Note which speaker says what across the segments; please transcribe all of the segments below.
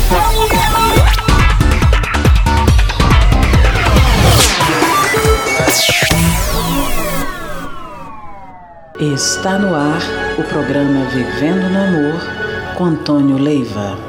Speaker 1: Está no ar o programa Vivendo no Amor com Antônio Leiva.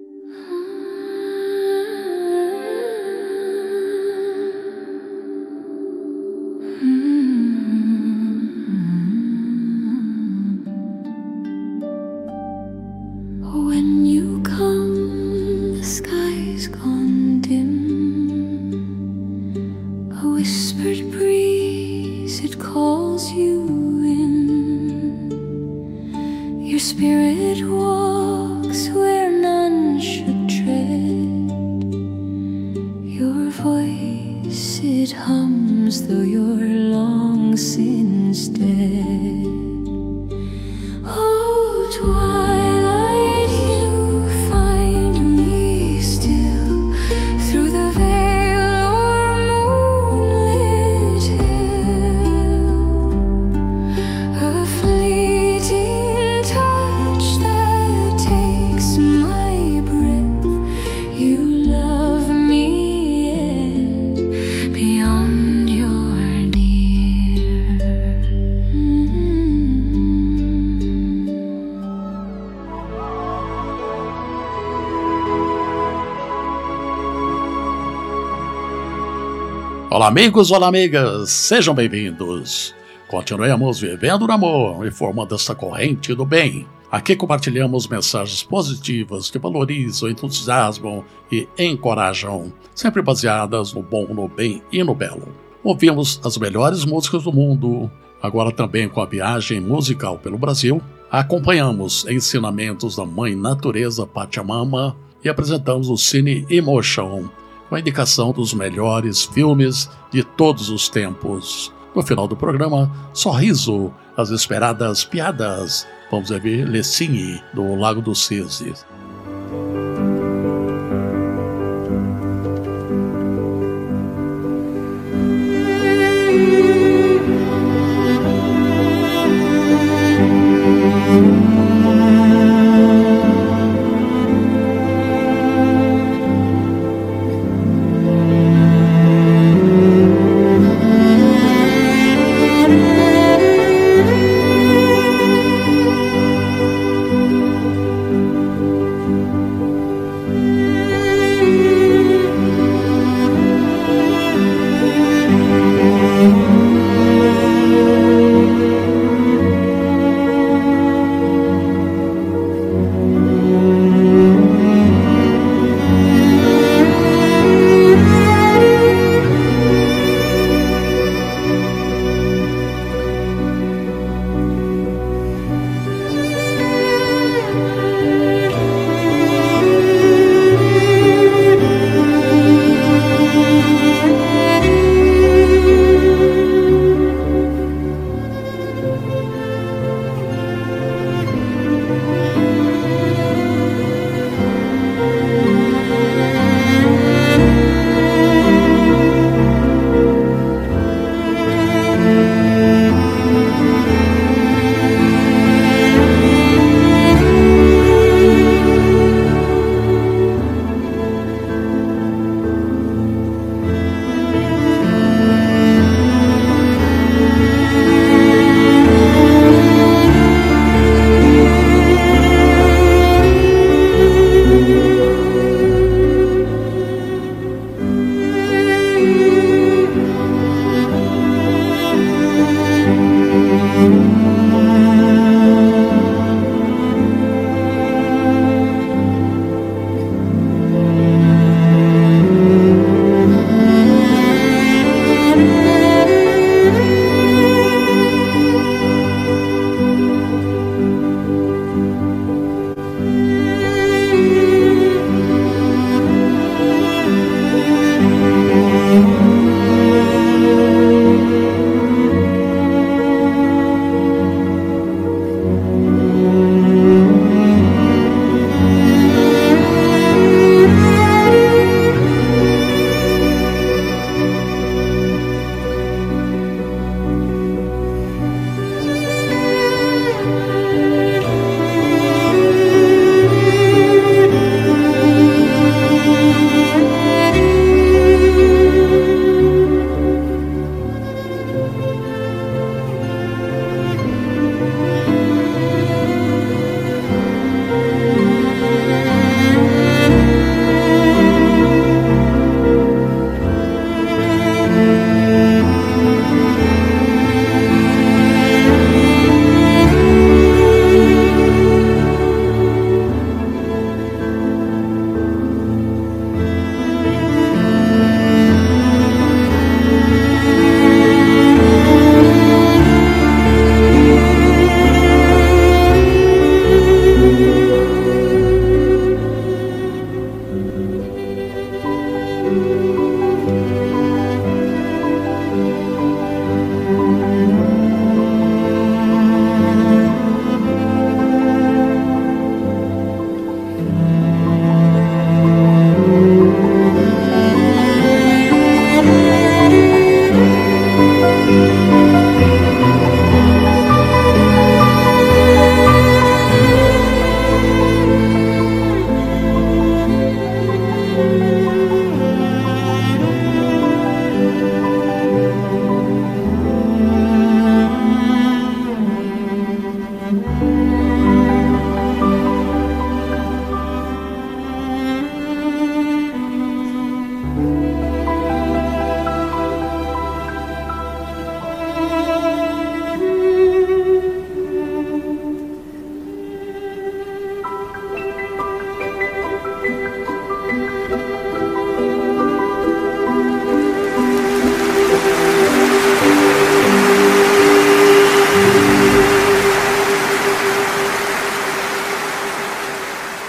Speaker 2: When you come, the sky's gone dim. A whispered breeze, it calls you in. Your spirit walks where none should tread. Your voice, it hums though you're long since dead. Oh, twilight, you find me still through the veil or moonlit hill. A fleeting touch that takes my breath. You love me yet beyond your near.
Speaker 3: Olá amigos, olá amigas, sejam bem-vindos. Continuemos vivendo no amor e formando essa corrente do bem. Aqui compartilhamos mensagens positivas que valorizam, entusiasmam e encorajam, sempre baseadas no bom, no bem e no belo. Ouvimos as melhores músicas do mundo, agora também com a viagem musical pelo Brasil. Acompanhamos ensinamentos da Mãe Natureza Pachamama e apresentamos o Cine Emotion, com a indicação dos melhores filmes de todos os tempos. No final do programa, sorriso, as esperadas piadas. Vamos ver Le Cine, do Lago dos Cisnes.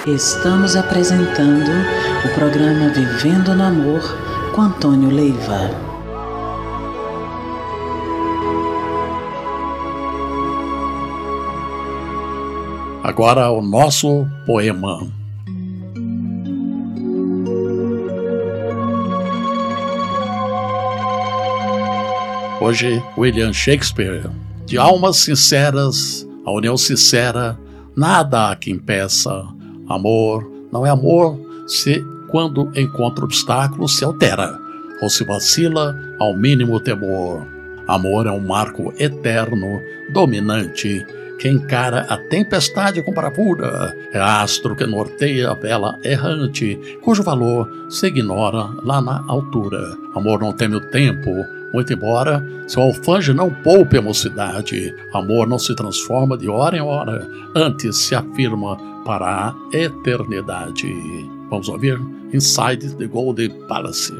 Speaker 1: Estamos apresentando o programa Vivendo no Amor com Antônio Leiva.
Speaker 3: Agora o nosso poema. Hoje, William Shakespeare. De almas sinceras, a união sincera, nada há que impeça. Amor não é amor se, quando encontra obstáculos, se altera, ou se vacila ao mínimo temor. Amor é um marco eterno, dominante, que encara a tempestade com bravura. É astro que norteia a vela errante, cujo valor se ignora lá na altura. Amor não teme o tempo, muito embora seu alfanje não poupe a mocidade. Amor não se transforma de hora em hora, antes se afirma para a eternidade. Vamos ouvir Inside the Golden Palace.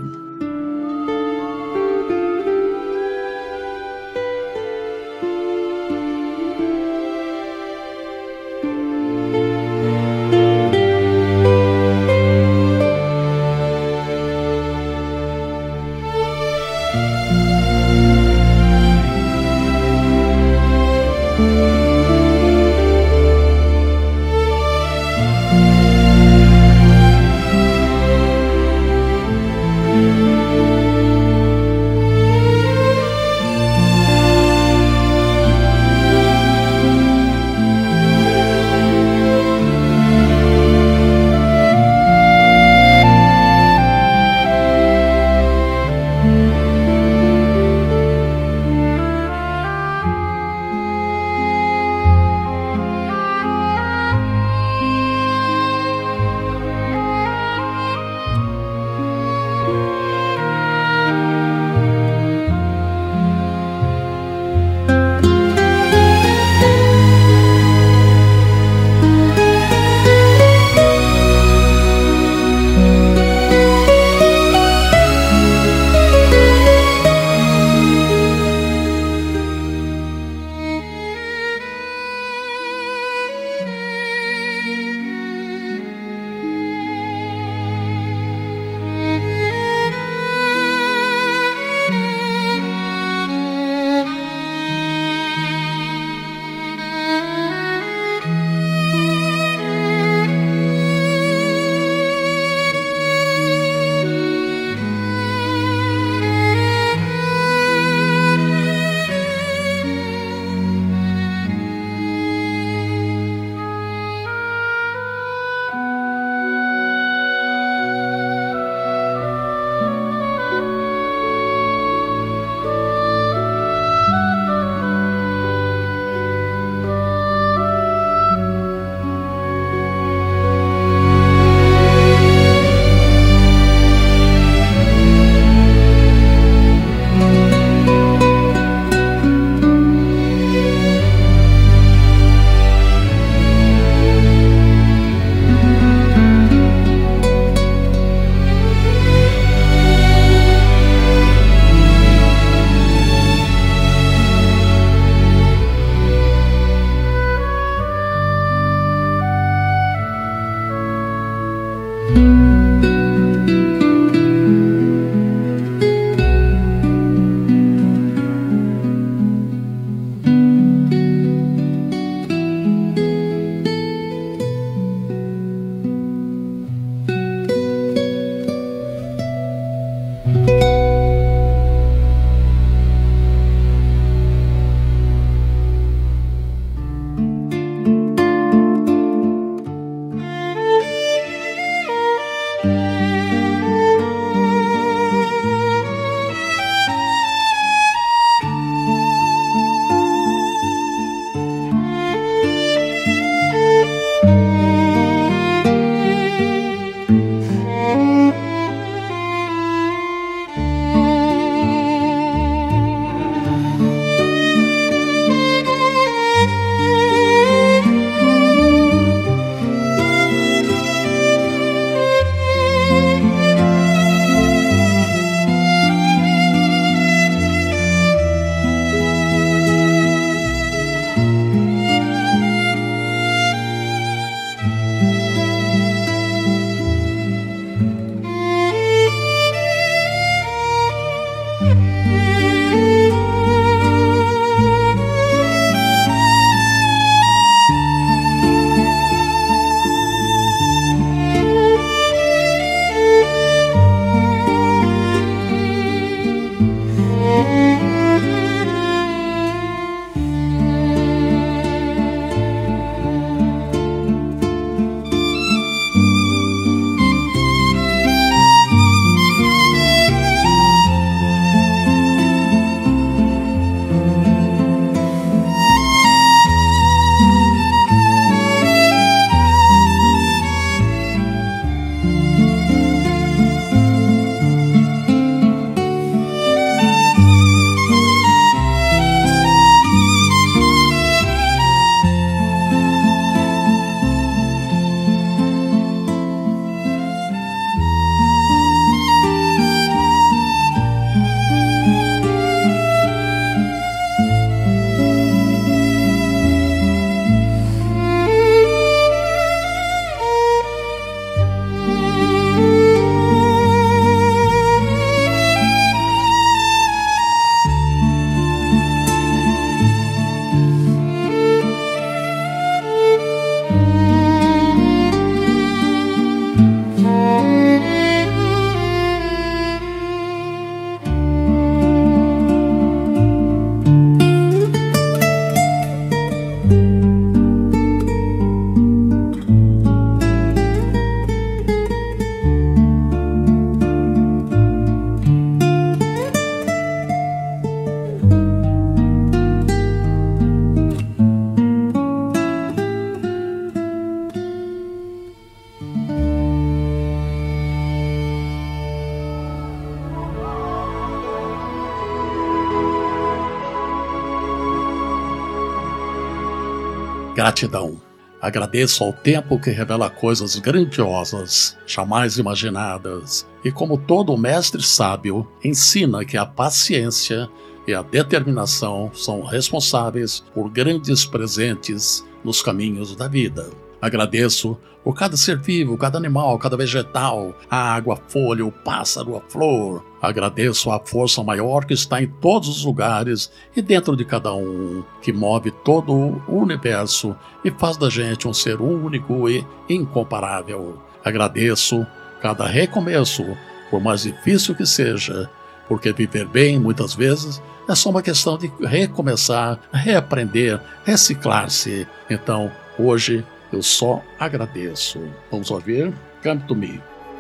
Speaker 3: Gratidão. Agradeço ao tempo que revela coisas grandiosas, jamais imaginadas, e como todo mestre sábio, ensina que a paciência e a determinação são responsáveis por grandes presentes nos caminhos da vida. Agradeço por cada ser vivo, cada animal, cada vegetal, a água, a folha, o pássaro, a flor. Agradeço a força maior que está em todos os lugares e dentro de cada um, que move todo o universo e faz da gente um ser único e incomparável. Agradeço cada recomeço, por mais difícil que seja, porque viver bem, muitas vezes, é só uma questão de recomeçar, reaprender, reciclar-se. Então, hoje, eu só agradeço. Vamos ouvir Come to Me.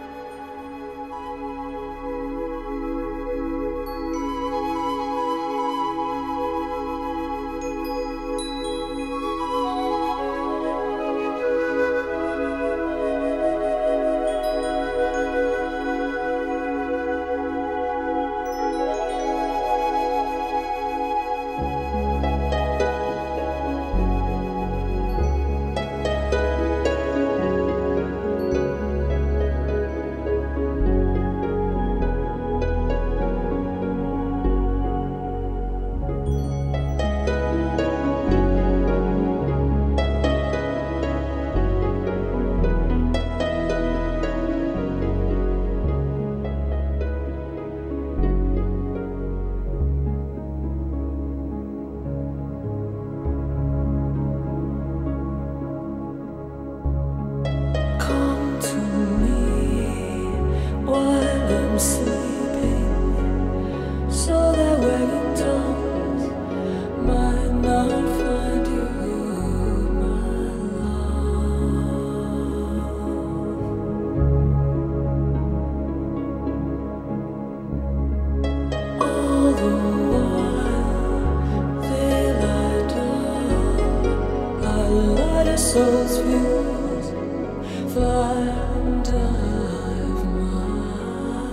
Speaker 2: Soul's views fly and dive, my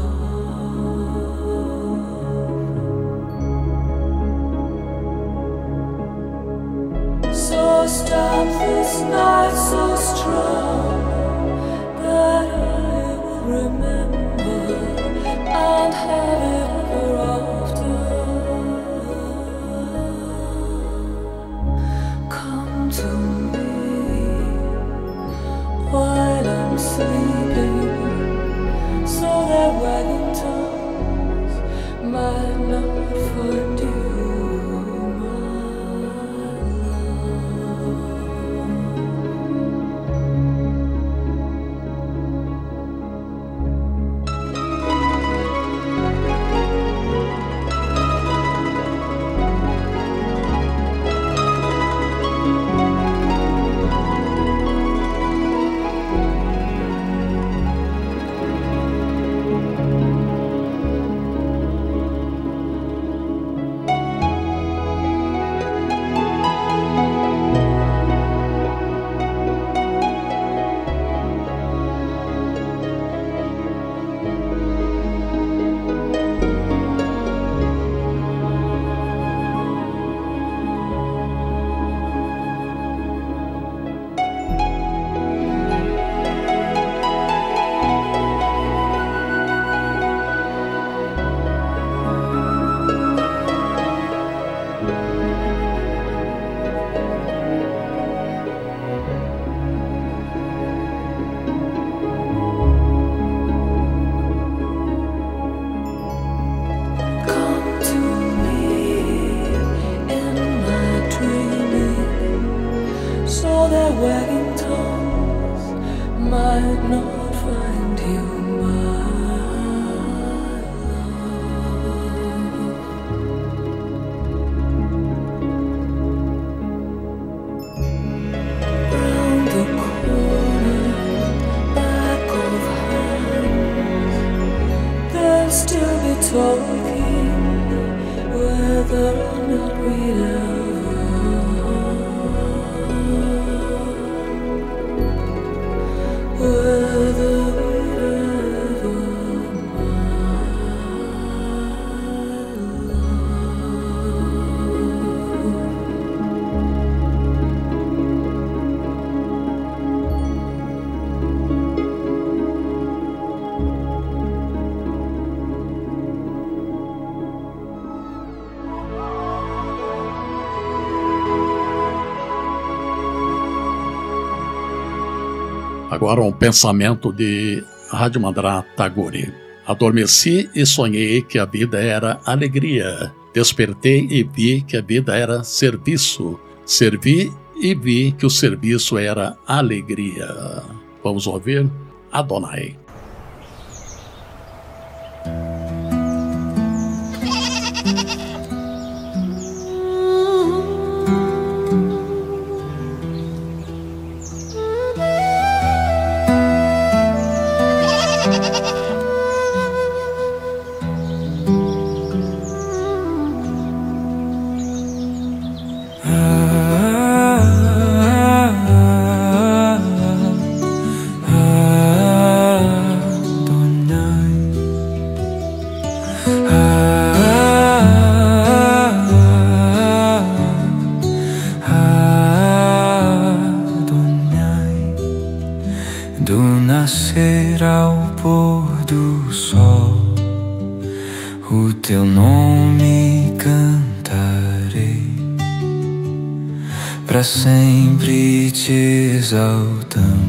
Speaker 2: love. So stop this night so strong that I will remember and have it ever after. Come to me while I'm sleeping, so that wagging tongues might not find you, my wagging tongues might not find you, my love. Round the corner, back of hands, they'll still be talking, whether or not we ever.
Speaker 3: Agora um pensamento de Rabindranath Tagore. Adormeci e sonhei que a vida era alegria. Despertei e vi que a vida era serviço. Servi e vi que o serviço era alegria. Vamos ouvir Adonai.
Speaker 2: Do nascer ao pôr do sol, o teu nome cantarei, pra sempre te exaltamos.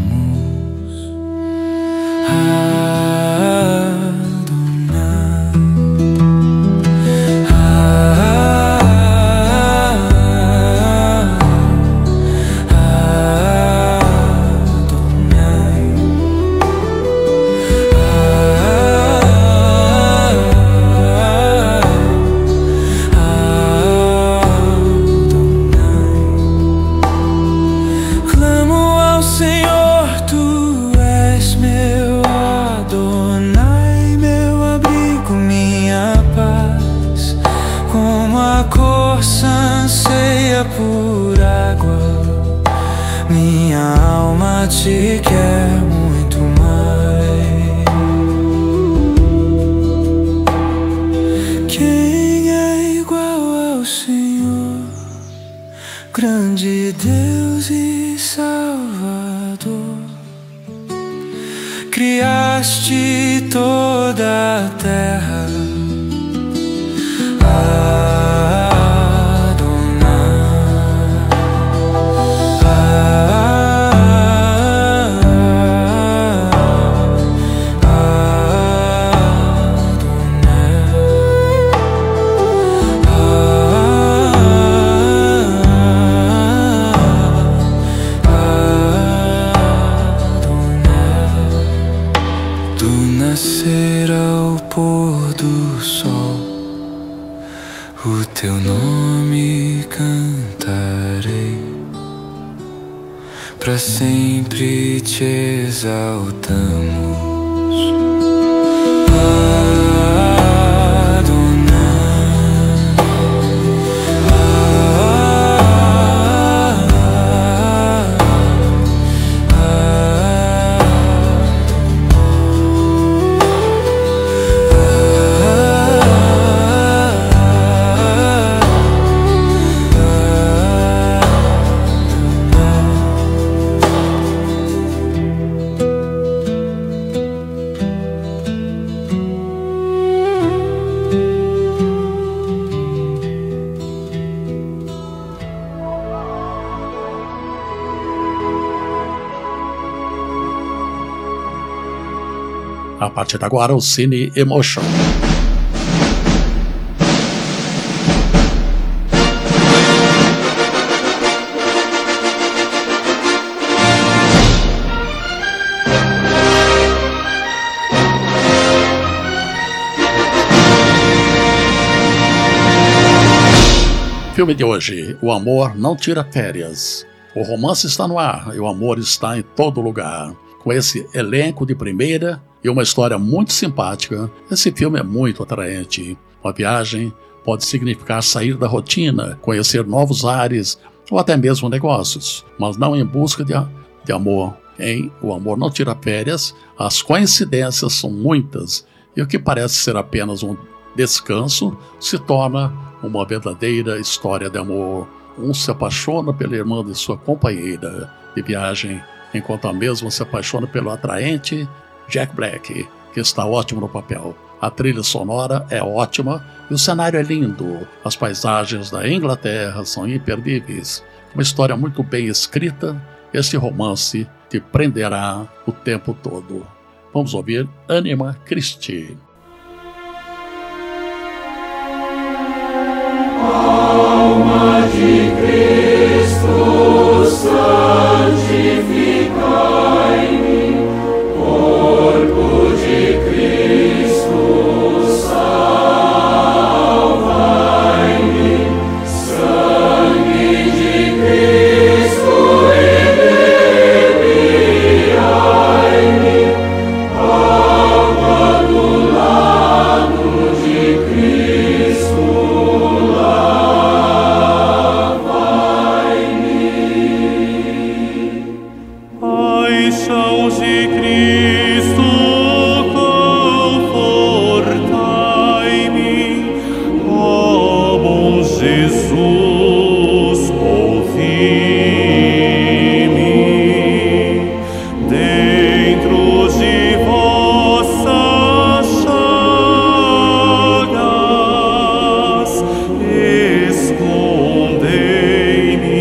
Speaker 2: Por água, minha alma te quer muito mais. Quem é igual ao Senhor, grande Deus e Salvador? Criaste toda a terra. Nascer ao pôr do sol, o teu nome cantarei, pra sempre te exaltamos.
Speaker 3: A partir de agora, o Cine Emotion. Filme de hoje: O Amor Não Tira Férias. O romance está no ar e o amor está em todo lugar. Com esse elenco de primeira e uma história muito simpática, esse filme é muito atraente. Uma viagem pode significar sair da rotina, conhecer novos ares ou até mesmo negócios, mas não em busca de amor. Em O Amor Não Tira Férias, as coincidências são muitas e o que parece ser apenas um descanso se torna uma verdadeira história de amor. Um se apaixona pela irmã de sua companheira de viagem, enquanto a mesma se apaixona pelo atraente Jack Black, que está ótimo no papel. A trilha sonora é ótima e o cenário é lindo. As paisagens da Inglaterra são imperdíveis. Uma história muito bem escrita. Este romance te prenderá o tempo todo. Vamos ouvir Anima Christi.
Speaker 2: Alma de Cristo, santificai-me, corpo de Cristo, salvai-me, sangue de Cristo, enviai-me, água do lado de Cristo.
Speaker 4: Paixão de Cristo, confortai-me, ó bom Jesus, ouvi-me, dentro de vossas chagas, escondei-me,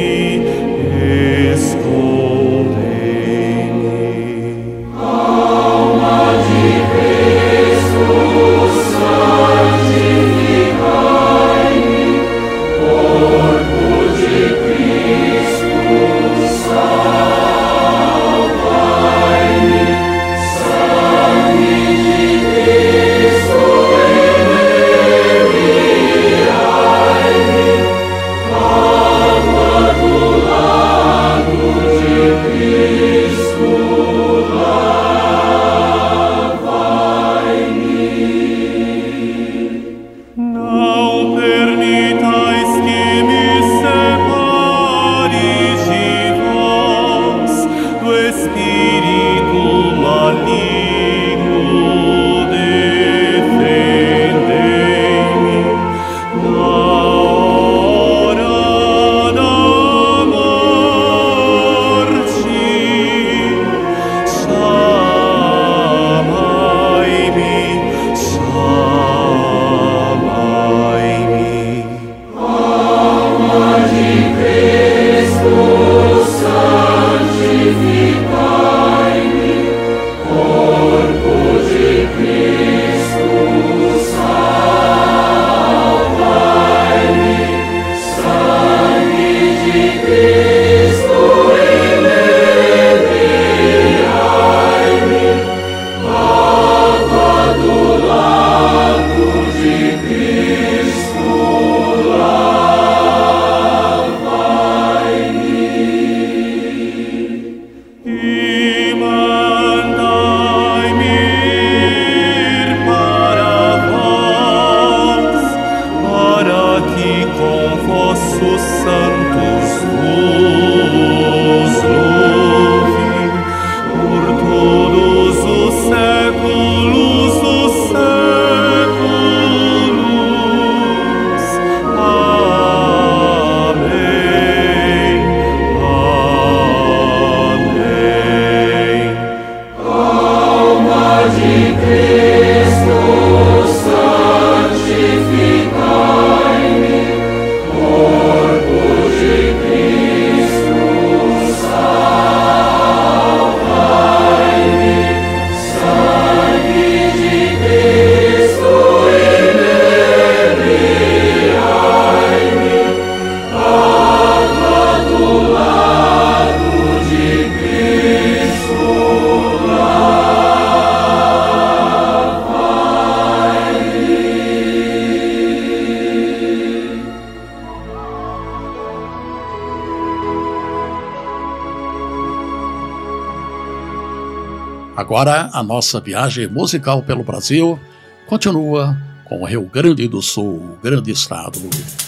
Speaker 3: Agora, a nossa viagem musical pelo Brasil continua com o Rio Grande do Sul, grande estado.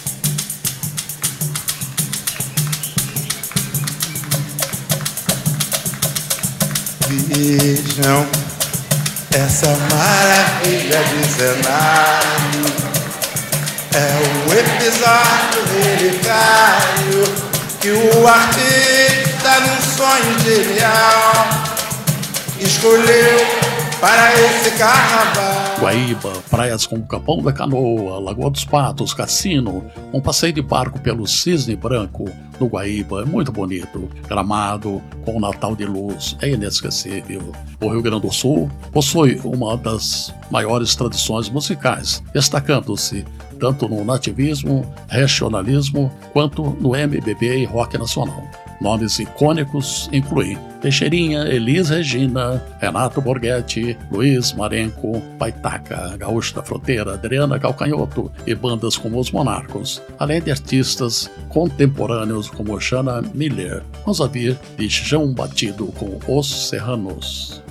Speaker 5: Vejam essa maravilha de cenário, é um episódio relicário que o artista, num sonho genial, escolheu para esse carnaval.
Speaker 3: Guaíba, praias como Capão da Canoa, Lagoa dos Patos, Cassino, um passeio de barco pelo Cisne Branco no Guaíba é muito bonito. Gramado, com o Natal de Luz, é inesquecível. O Rio Grande do Sul possui uma das maiores tradições musicais, destacando-se tanto no nativismo, regionalismo, quanto no MPB e rock nacional. Nomes icônicos incluem Teixeirinha, Elis Regina, Renato Borghetti, Luiz Marenco, Baitaca, Gaúcho da Fronteira, Adriana Calcanhoto e bandas como Os Monarcos, além de artistas contemporâneos como Jana Miller. Vamos ouvir de Chão Batido com Os Serranos.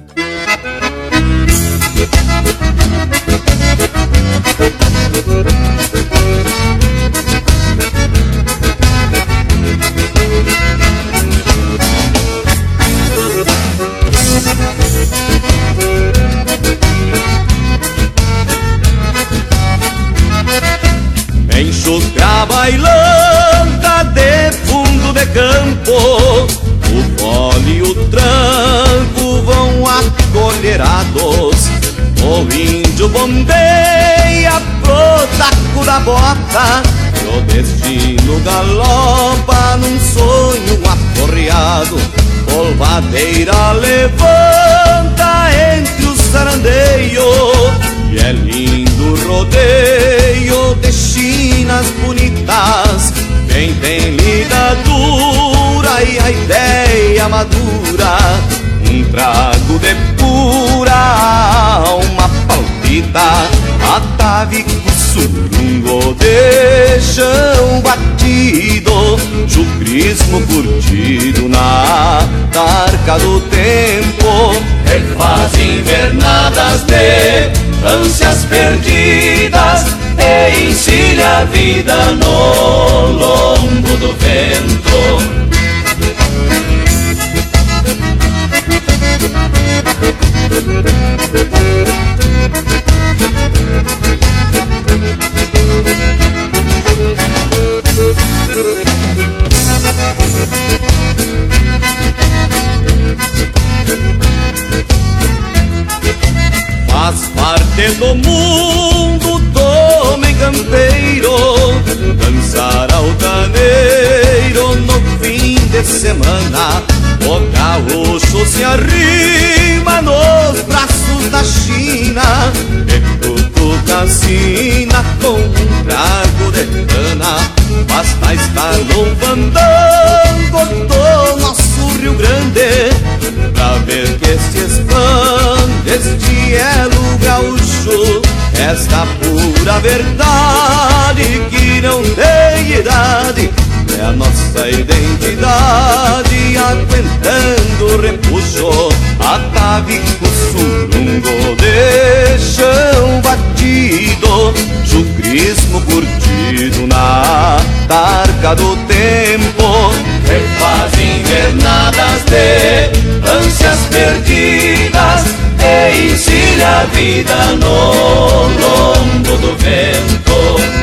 Speaker 6: Enxuga a bailanta de fundo de campo, o fole e o tranco vão acolherados. O índio bombeia pro taco da bota, e o destino galopa num sonho aporreado. Polvadeira levanta entre os sarandeios, e é lindo rodeio de chinas bonitas. Quem tem ligadura e a ideia madura, um trago de pura alma palpita. Atavico surungo de chão batido, chucrismo curtido na tarca do tempo. Refaz invernadas de ânsias perdidas e encilha a vida no lombo do vento. Faz parte do mundo do homem campeiro dançar altaneiro no fim de semana. O gaúcho se arrima nos braços da China e cutuca a sina com um trago de cana. Basta estar no fandango do nosso Rio Grande pra ver que se expande este elo gaúcho. Esta pura verdade que não tem idade é a nossa identidade, aguentando o repuxo. Atavico surungo de chão batido, chucrismo curtido na tarca do tempo. Refaz invernadas de ânsias perdidas e encilha a vida no lombo do vento.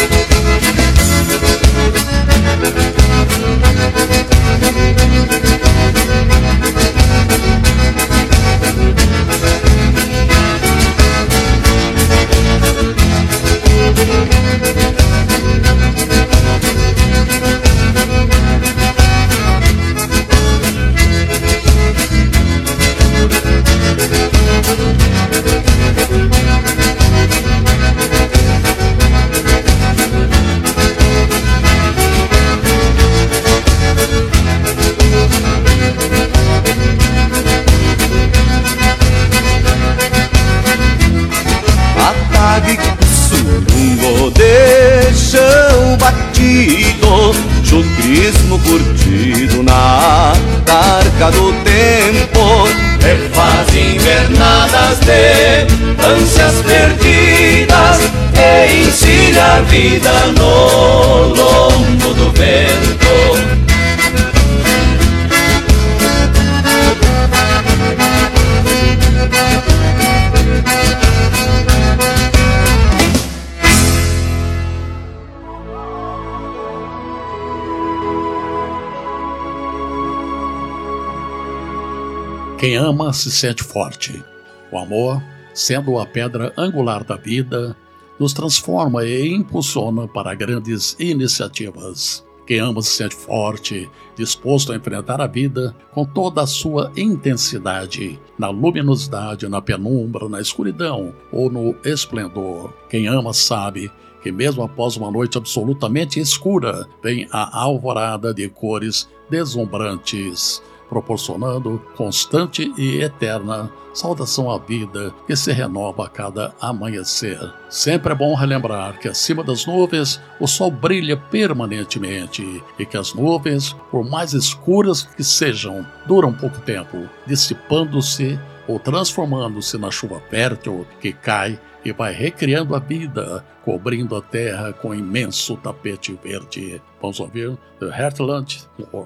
Speaker 6: Surungo de chão batido, chucrismo curtido na tarca do tempo. Refaz invernadas de ânsias perdidas e encilha a vida no lombo do vento.
Speaker 3: Quem ama se sente forte. O amor, sendo a pedra angular da vida, nos transforma e impulsiona para grandes iniciativas. Quem ama se sente forte, disposto a enfrentar a vida com toda a sua intensidade, na luminosidade, na penumbra, na escuridão ou no esplendor. Quem ama sabe que mesmo após uma noite absolutamente escura, vem a alvorada de cores deslumbrantes, proporcionando constante e eterna saudação à vida que se renova a cada amanhecer. Sempre é bom relembrar que acima das nuvens o sol brilha permanentemente e que as nuvens, por mais escuras que sejam, duram pouco tempo, dissipando-se ou transformando-se na chuva fértil que cai e vai recriando a vida, cobrindo a terra com um imenso tapete verde. Vamos ouvir The Heartland War.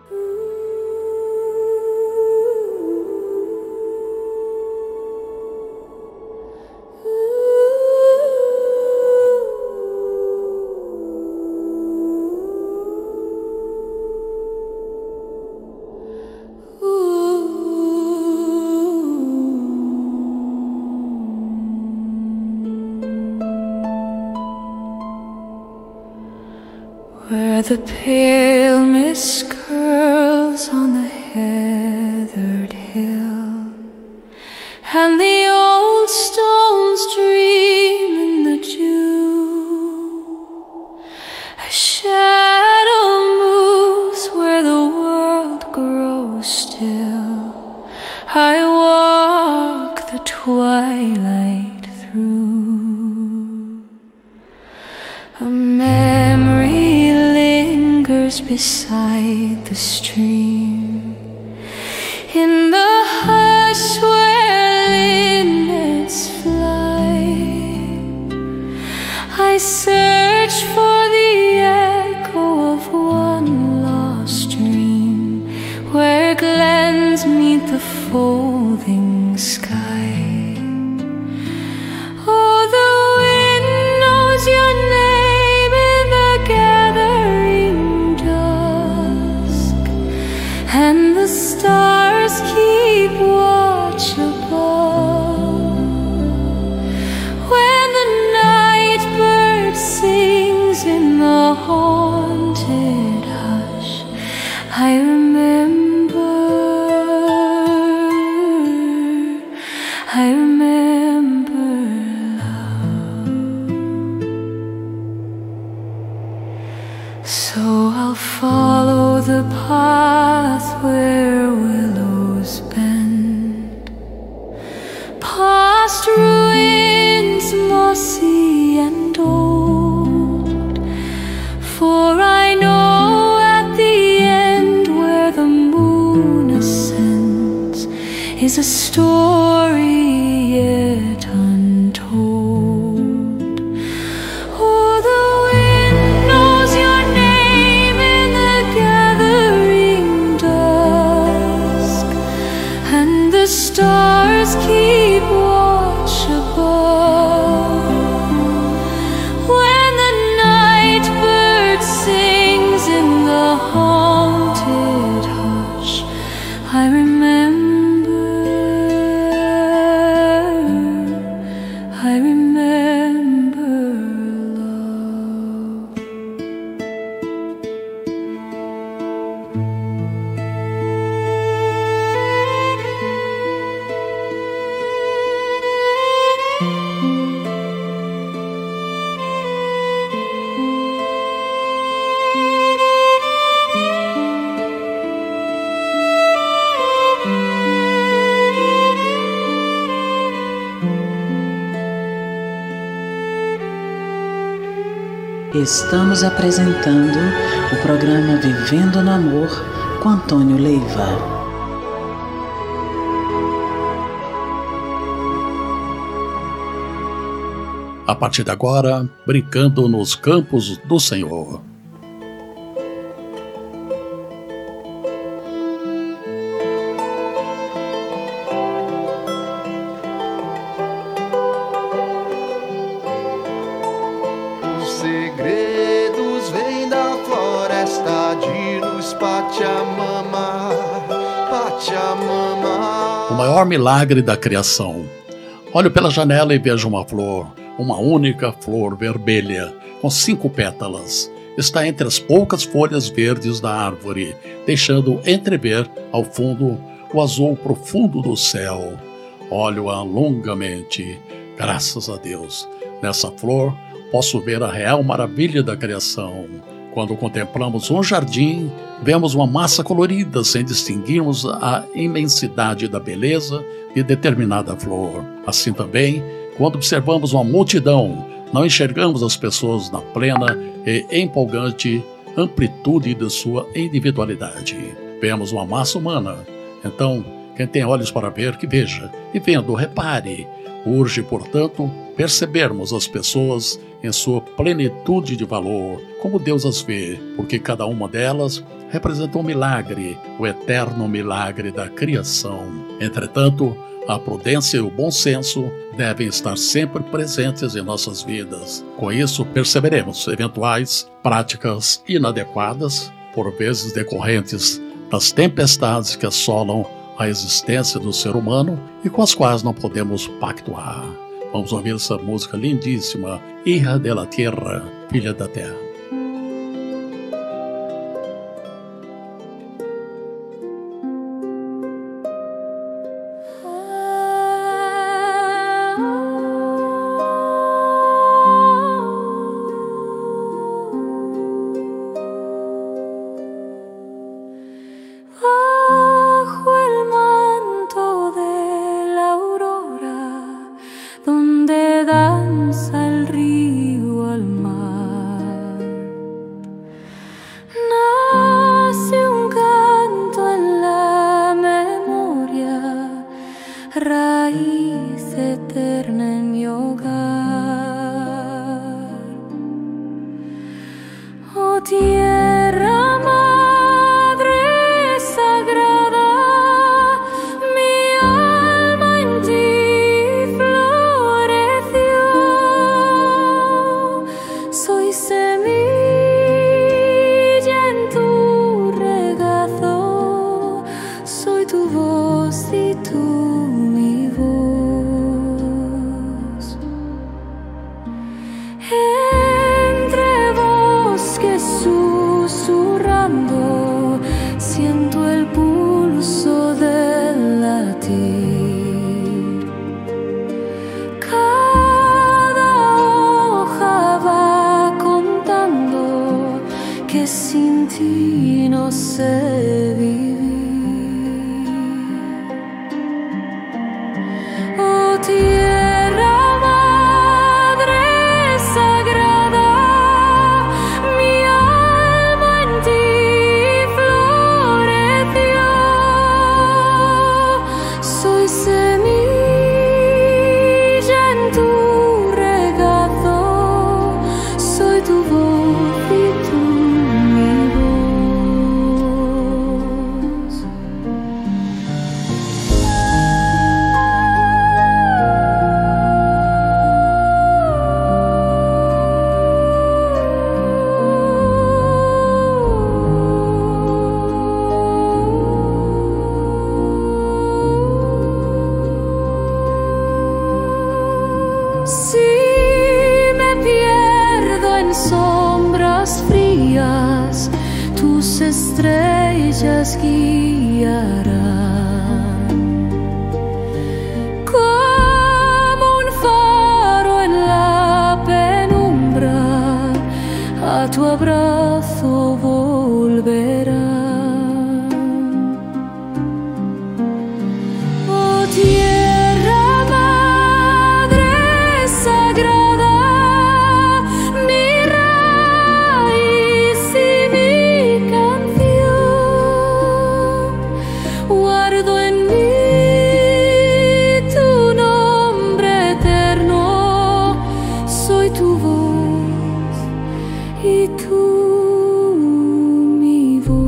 Speaker 7: Where the pale mist curls on the heathered hill, and the old stones dream in the dew, a shadow moves where the world grows still. I walk the twilight through. A memory lingers beside the stream, in the hush where linnets fly. I search for the echo of one lost dream, where glens meet the folding sky. Oh, the wind knows your name in the gathering dusk, and the stars keep watch above. When the night bird sings in the haunted hush, I remember love. So I'll follow the path where willows bend, past ruins mossy and old, for I know at the end where the moon ascends is a story yet untold. Oh, the wind knows your name in the gathering dusk, and the stars keep watch above. When the night bird sings in the haunted hush, I remember love.
Speaker 1: Estamos apresentando o programa Vivendo no Amor com Antônio Leiva.
Speaker 3: A partir de agora, brincando nos campos do Senhor.
Speaker 6: Segredos vêm da floresta de luz, Pachamama, Pachamama.
Speaker 3: maior milagre da criação. Olho pela janela e vejo uma flor, uma única flor vermelha, com 5 pétalas. Está entre as poucas folhas verdes da árvore, deixando entrever ao fundo o azul profundo do céu. Olho-a longamente. Graças a Deus, nessa flor posso ver a real maravilha da criação. Quando contemplamos um jardim, vemos uma massa colorida sem distinguirmos a imensidade da beleza de determinada flor. Assim também, quando observamos uma multidão, não enxergamos as pessoas na plena e empolgante amplitude de sua individualidade. Vemos uma massa humana. Então, quem tem olhos para ver, que veja, e vendo, repare. Urge, portanto, percebermos as pessoas em sua plenitude de valor, como Deus as vê, porque cada uma delas representa um milagre, o eterno milagre da criação. Entretanto, a prudência e o bom senso devem estar sempre presentes em nossas vidas. Com isso, perceberemos eventuais práticas inadequadas, por vezes decorrentes das tempestades que assolam a existência do ser humano e com as quais não podemos pactuar. Vamos ouvir essa música lindíssima, Hija de la Tierra, Filha da Terra.
Speaker 7: Raíz eterna en mi hogar. Oh tierra madre sagrada, mi alma en ti floreció. Soy semilla en tu regazo, soy tu voz y tu siento el pulso del latir. Cada hoja va contando que sin ti no sé vivir. Oh tierra madre sagrada, mi alma en ti semilla en tu regazo, soy tu voz y tú mi voz. Si me pierdo en sombras frías, tus estrellas guiarán. Como un faro en la penumbra, a tu abrazo volverán. Oh tierra madre sagrada, mi raíz y mi canción, guardo en mí tu nombre eterno, soy tu voz y tú mi voz.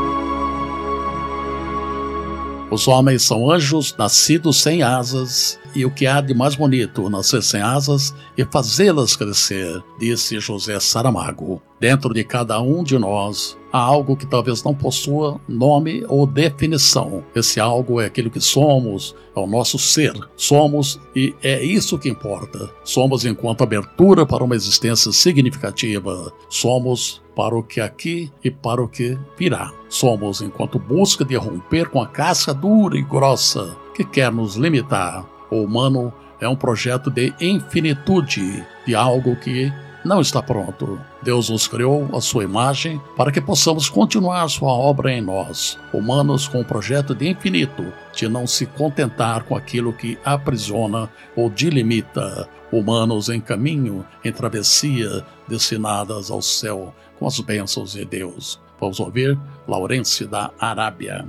Speaker 3: Os homens são anjos nascidos sem asas e o que há de mais bonito nascer sem asas e fazê-las crescer, disse José Saramago. Dentro de cada um de nós há algo que talvez não possua nome ou definição. Esse algo é aquilo que somos, é o nosso ser. Somos e é isso que importa. Somos enquanto abertura para uma existência significativa. Somos para o que aqui e para o que virá. Somos enquanto busca de romper com a casca dura e grossa que quer nos limitar. O humano é um projeto de infinitude, de algo que não está pronto. Deus nos criou a sua imagem para que possamos continuar sua obra em nós, humanos com um projeto de infinito, de não se contentar com aquilo que aprisiona ou delimita, humanos em caminho, em travessia, destinadas ao céu com as bênçãos de Deus. Vamos ouvir Laurence da Arábia.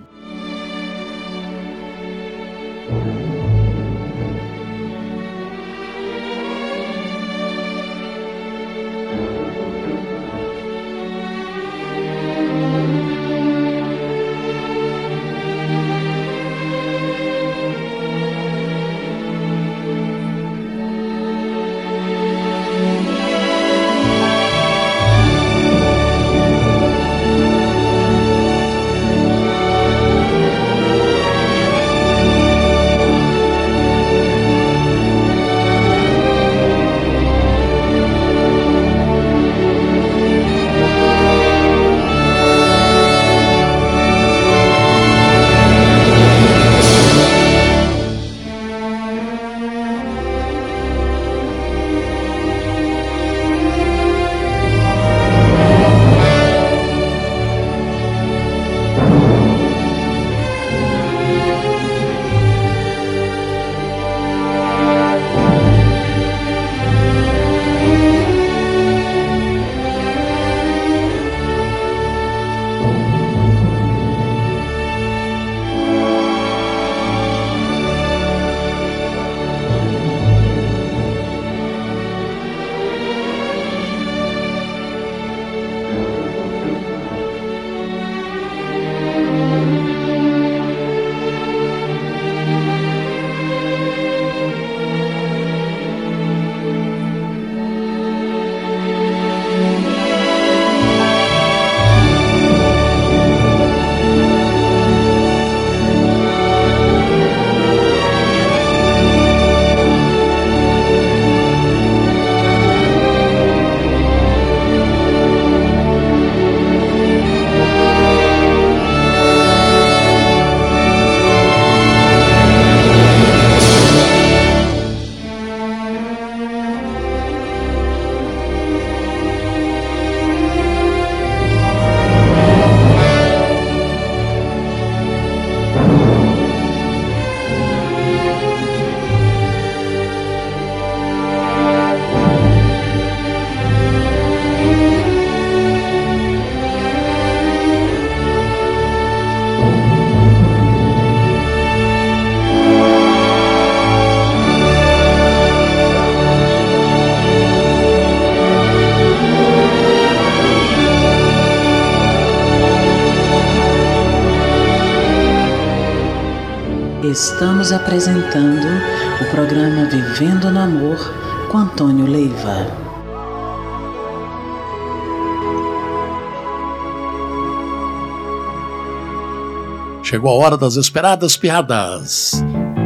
Speaker 1: Estamos apresentando o programa Vivendo no Amor com Antônio Leiva.
Speaker 3: Chegou a hora das esperadas piadas.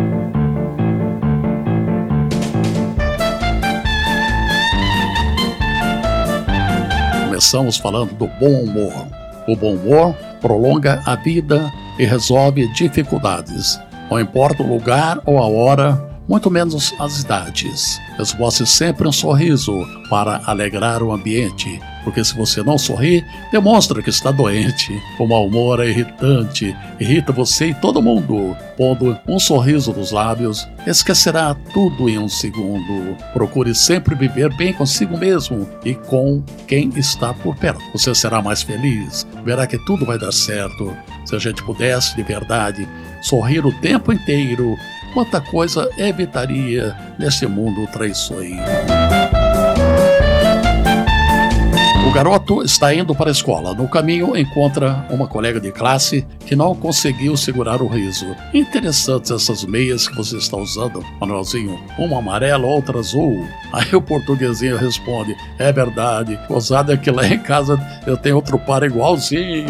Speaker 3: Começamos falando do bom humor. O bom humor prolonga a vida e resolve dificuldades. Não importa o lugar ou a hora, muito menos as idades. Esboce sempre um sorriso para alegrar o ambiente, porque se você não sorri, demonstra que está doente. O mau humor é irritante, irrita você e todo mundo. Pondo um sorriso nos lábios, esquecerá tudo em um segundo. Procure sempre viver bem consigo mesmo e com quem está por perto. Você será mais feliz, verá que tudo vai dar certo. Se a gente pudesse, de verdade, sorrir o tempo inteiro, quanta coisa evitaria nesse mundo traiçoeiro. O garoto está indo para a escola. No caminho, encontra uma colega de classe que não conseguiu segurar o riso. Interessantes essas meias que você está usando, Manuelzinho. Uma amarela, outra azul. Aí o portuguesinho responde: é verdade, gozado é que lá em casa eu tenho outro par igualzinho.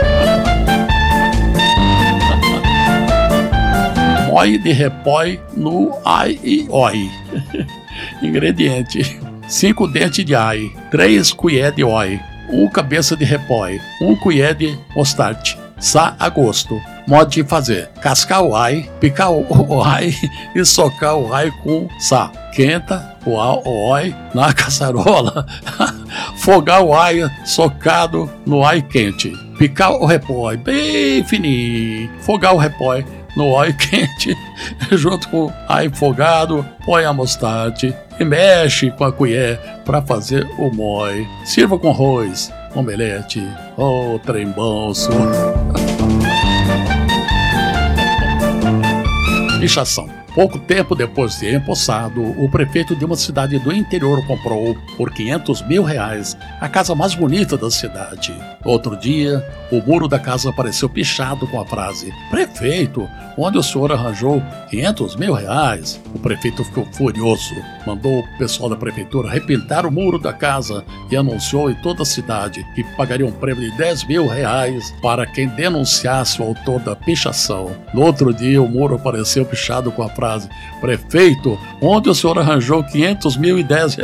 Speaker 3: Moi de repói no ai e oi. Ingrediente: 5 dentes de ai, 3 colheres de oi, 1 cabeça de repói, 1 colher de mostarde. Sá a gosto. Modo de fazer: cascar o ai, picar o ai e socar o ai com sá. Quenta o oi na caçarola. Fogar o ai socado no ai quente. Picar o repói bem fininho. Fogar o repói no óleo quente, junto com o ai fogado, põe a mostarde e mexe com a colher para fazer o moi. Sirva com arroz, omelete, trem bom. Pichação. Pouco tempo depois de empossado, o prefeito de uma cidade do interior comprou, por R$500 mil, a casa mais bonita da cidade. Outro dia, o muro da casa apareceu pichado com a frase: prefeito, onde o senhor arranjou R$500 mil? O prefeito ficou furioso, mandou o pessoal da prefeitura repintar o muro da casa e anunciou em toda a cidade que pagaria um prêmio de R$10 mil para quem denunciasse o autor da pichação. No outro dia, o muro apareceu pichado com a frase: prefeito, onde o senhor arranjou R$500 mil e R$10?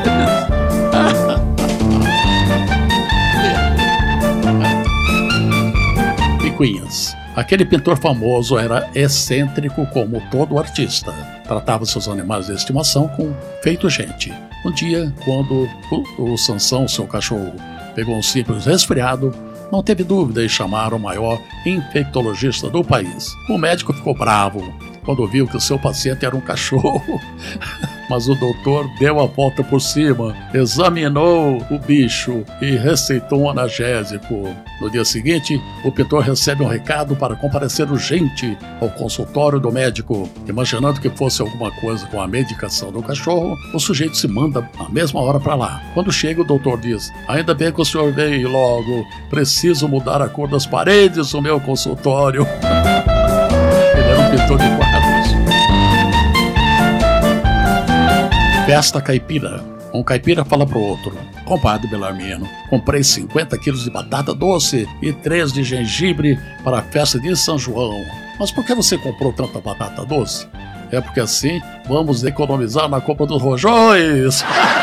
Speaker 3: Picuinhas. Aquele pintor famoso era excêntrico como todo artista. Tratava seus animais de estimação com feito gente. Um dia, quando o Sansão, seu cachorro, pegou um simples resfriado, não teve dúvida em chamar o maior infectologista do país. O médico ficou bravo quando viu que o seu paciente era um cachorro. Mas o doutor deu a volta por cima, examinou o bicho e receitou um analgésico. No dia seguinte, o pintor recebe um recado para comparecer urgente ao consultório do médico. Imaginando que fosse alguma coisa com a medicação do cachorro, o sujeito se manda na mesma hora para lá. Quando chega, o doutor diz: ainda bem que o senhor veio logo, preciso mudar a cor das paredes do meu consultório. Ele era um pintor de quadros. Festa caipira. Um caipira fala pro outro: compadre Belarmino, comprei 50 quilos de batata doce e 3 de gengibre para a festa de São João. Mas por que você comprou tanta batata doce? É porque assim vamos economizar na compra dos rojões.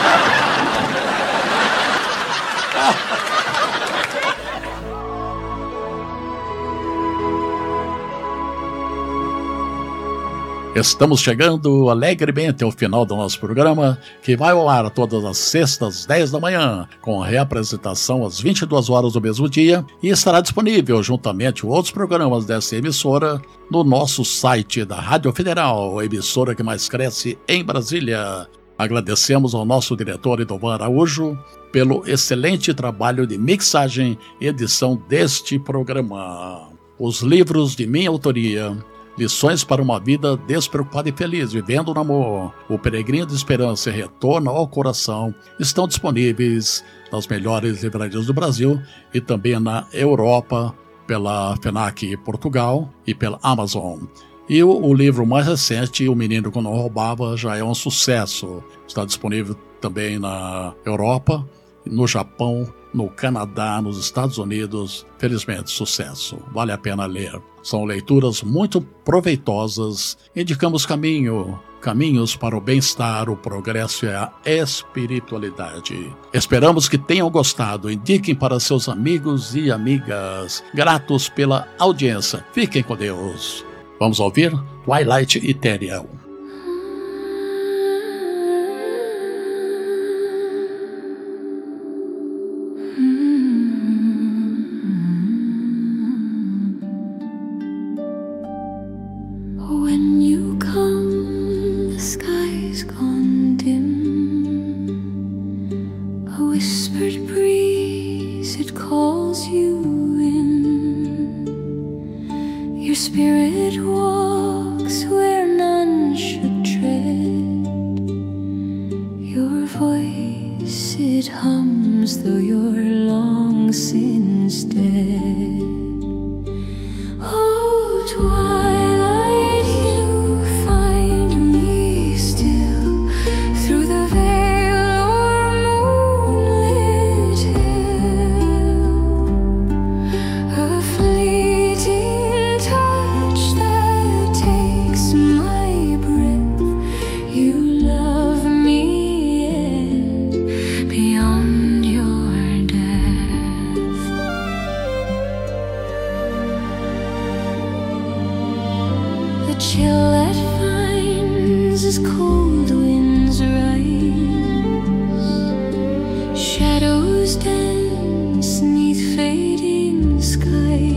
Speaker 3: Estamos chegando alegremente ao final do nosso programa, que vai ao ar todas as sextas, às 10 da manhã, com reapresentação às 22 horas do mesmo dia, e estará disponível, juntamente com outros programas dessa emissora, no nosso site da Rádio Federal, a emissora que mais cresce em Brasília. Agradecemos ao nosso diretor Edovan Araújo pelo excelente trabalho de mixagem e edição deste programa. Os livros de minha autoria: Lições para uma Vida Despreocupada e Feliz, Vivendo no Amor, O Peregrino de Esperança e Retorno ao Coração, estão disponíveis nas melhores livrarias do Brasil e também na Europa, pela FENAC Portugal e pela Amazon. E o livro mais recente, O Menino que Não Roubava, já é um sucesso. Está disponível também na Europa, no Japão, no Canadá, nos Estados Unidos. Felizmente, sucesso. Vale a pena ler. São leituras muito proveitosas. Indicamos caminhos para o bem-estar, o progresso e a espiritualidade. Esperamos que tenham gostado. Indiquem para seus amigos e amigas. Gratos pela audiência. Fiquem com Deus. Vamos ouvir Twilight Ethereal.
Speaker 7: When you come, the sky's gone dim. A whispered breeze, it calls you in. Your spirit walks where none should tread. Your voice, it hums though you're long since dead. Oh, twilight, you find me still through the veil or moonlit hill. A fleeting touch that takes my breath. You love me yet beyond your death. The chill that finds as cold winds rise, shadows dance 'neath fading skies.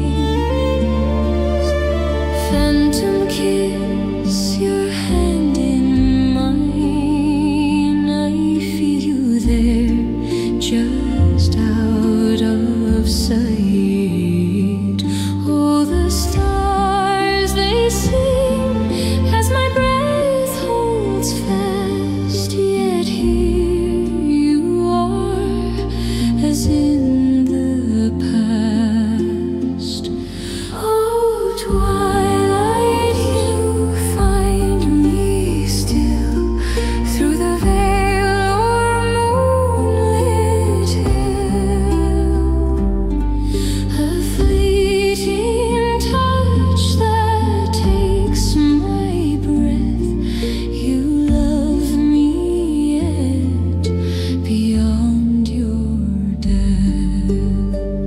Speaker 7: Phantom kiss your hand in mine. I feel you there, just out of sight. Oh, the stars, they sing as my breath holds fast. Yet here you are, as in the past. Oh, twilight, you find me still through the veil or moonlit hill. A fleeting touch that takes my breath. You love me yet beyond your death.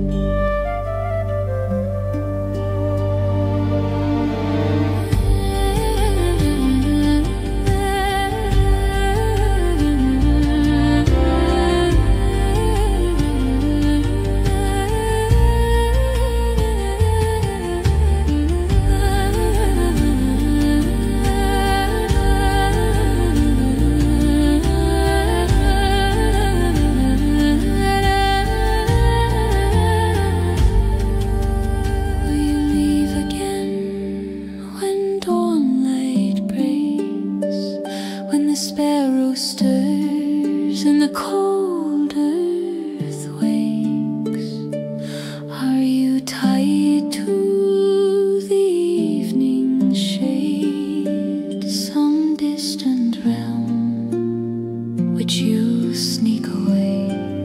Speaker 7: Will you leave again when dawnlight breaks, when the sparrow stirs and the cold earth wakes? Are you tied to the evening shade, some distant realm which you sneak away?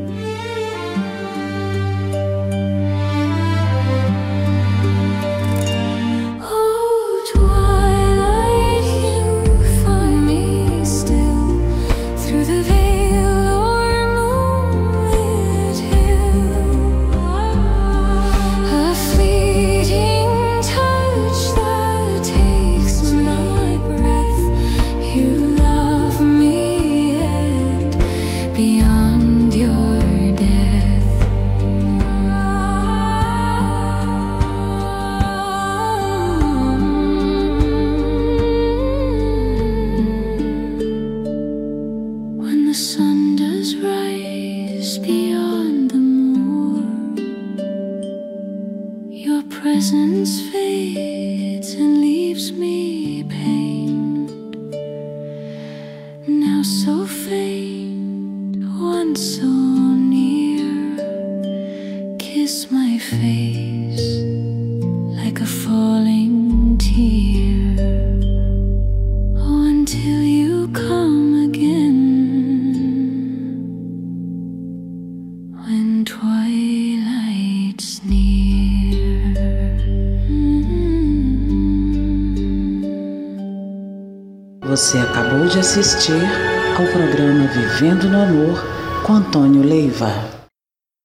Speaker 7: Oh, twilight, you find me still through the veil or moonlit hill. A fleeting touch that takes my breath. You love me yet beyond your death. When the sun does rise beyond the moor, your presence fades and leaves me pained. Now so faint, once so near, kiss my face like a falling tear. Oh, until you come again, when twilight's near.
Speaker 1: Você acabou de assistir ao programa Vivendo no Amor com Antônio Leiva.